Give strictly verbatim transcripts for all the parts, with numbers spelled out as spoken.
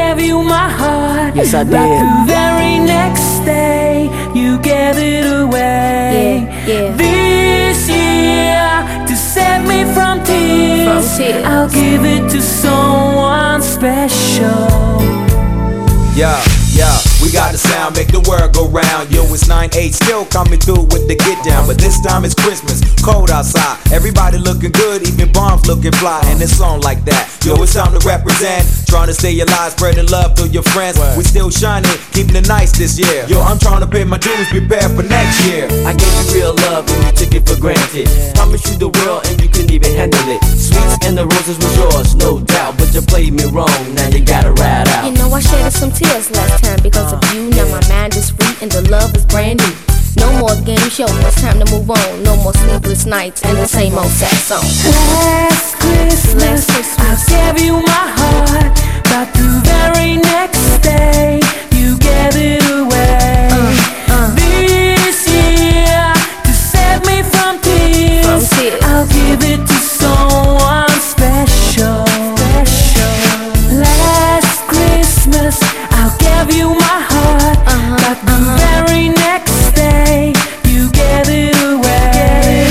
gave you my heart. Yes, I did. But the very next day, you gave it away. Yeah, yeah. This year, to save me from tears, From tears. I'll give it to someone special. Yeah, yeah, we got the sound, make the world go round. Yo, it's nine eight, still coming through with the get down. But this time it's Christmas, cold outside. Everybody looking good, even bombs looking fly. And it's on like that. Yo, it's time to represent. Trying to stay alive, spreading love through your friends. We still shining, keeping it nice this year. Yo, I'm trying to pay my dues, prepare for next year. I gave you real love and you took it for granted. Promised you the world and you couldn't even handle it. Sweets and the roses was yours, no doubt. But you played me wrong, now you gotta ride out. You know I shedded some tears last time because of you. Now my mind is free and the love is brand new. No more game show, it's time to move on. No more sleepless nights and the same old sad song. Last Christmas, Last Christmas. I gave you my heart, but the very next day, you gave it away. Uh, uh. This year, to save me from tears, From tears. I'll give it to someone special. special. Last Christmas, I gave you my heart, Uh-huh, but the uh-huh. very next day, you gave it away.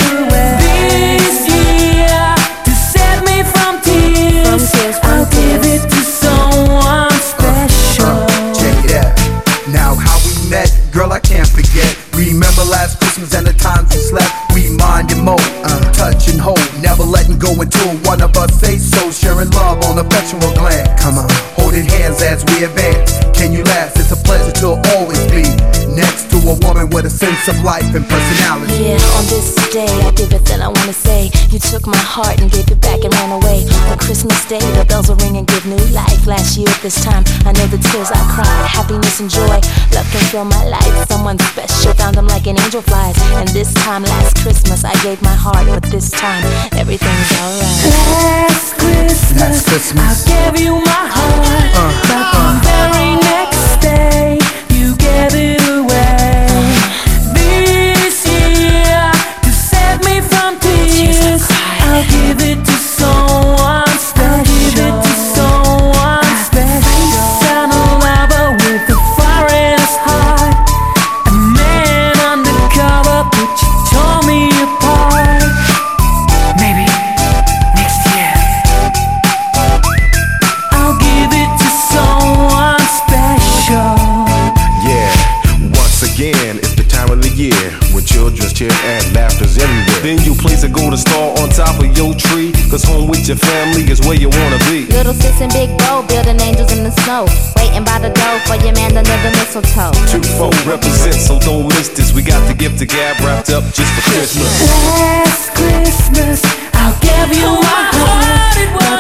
This year, to save me from tears, From tears, from I'll give tears. it to someone special. Check it out. Now how we met, girl, I can't forget. Remember last Christmas and the times we slept. We mind and mold, uh, touch and hold, never letting go until one of us say so. Sharing love on a perpetual glance. Come on, holding hands as we advance. Can you last? It's a pleasure to always be next to a woman with a sense of life and personality. Yeah, on this day I give it that I wanna say. You took my heart and gave it back and ran away. On Christmas Day the bells will ring and give new life. Last year at this time I know the tears I cried. Happiness and joy, love can fill my life. Someone special, found them like an angel flies. And this time last Christmas I gave my heart, but this time everything's alright. Last Christmas, Last Christmas. I gave you my heart, Uh, but uh. the very next day, you gave it away. This year, to save me from tears, I'll give it to someone special. Give it to someone special. Found a lover with a foreigner's heart, a man undercover, but you tore me apart. Maybe next year, I'll give it to someone special. Yeah, once again, it's the time of the year when children's cheer and laughter's everywhere. Then you place a golden star on top of your tree, cause home with your family is where you wanna be. Little sis and big bro building angels in the snow, waiting by the door for your man under the mistletoe. Two four represent, so don't miss this. We got the gift to gab wrapped up just for Christmas. Last Christmas, I'll give you my heart, but